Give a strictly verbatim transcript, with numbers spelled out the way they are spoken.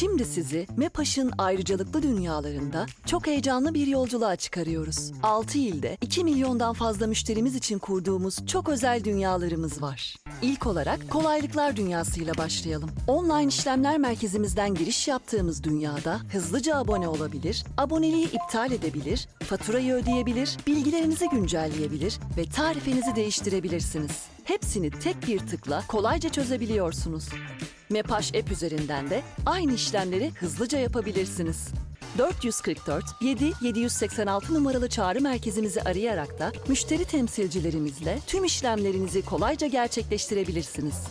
Şimdi sizi MEPAŞ'ın ayrıcalıklı dünyalarında çok heyecanlı bir yolculuğa çıkarıyoruz. altı ilde iki milyondan fazla müşterimiz için kurduğumuz çok özel dünyalarımız var. İlk olarak kolaylıklar dünyasıyla başlayalım. Online işlemler merkezimizden giriş yaptığımız dünyada hızlıca abone olabilir, aboneliği iptal edebilir, faturayı ödeyebilir, bilgilerinizi güncelleyebilir ve tarifenizi değiştirebilirsiniz. Hepsini tek bir tıkla kolayca çözebiliyorsunuz. MEPAŞ app üzerinden de aynı işlemleri hızlıca yapabilirsiniz. dört yüz kırk dört yedi yedi yüz seksen altı numaralı çağrı merkezimizi arayarak da müşteri temsilcilerimizle tüm işlemlerinizi kolayca gerçekleştirebilirsiniz.